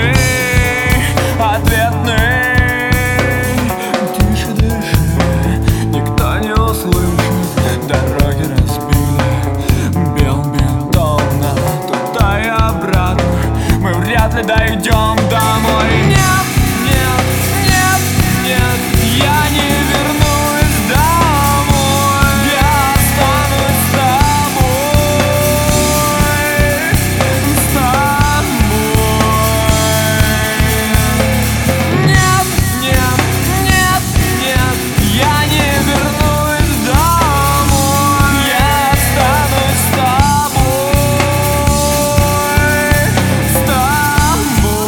ответный. Тише дыши, никто не услышит. Дороги разбили, бел бетонно, туда и обратно. Мы вряд ли дойдем домой. Нет, нет, нет, нет, я не вернусь домой. Я останусь с тобой, с тобой. Нет, нет, нет, нет, я не вернусь домой. Я останусь с тобой, с тобой.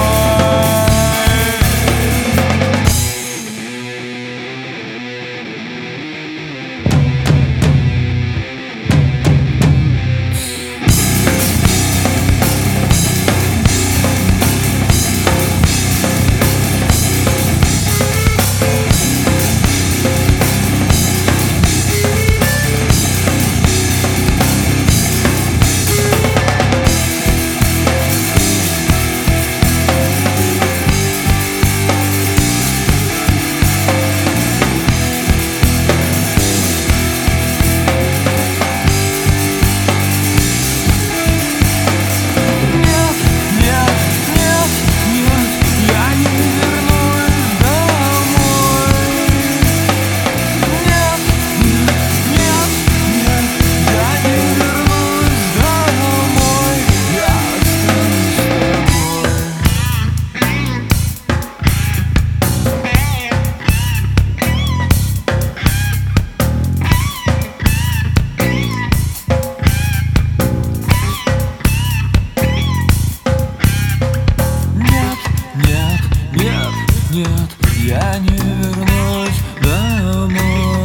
Нет, я не вернусь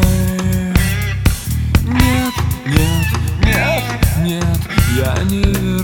домой. Нет, нет, нет, нет, я не вернусь.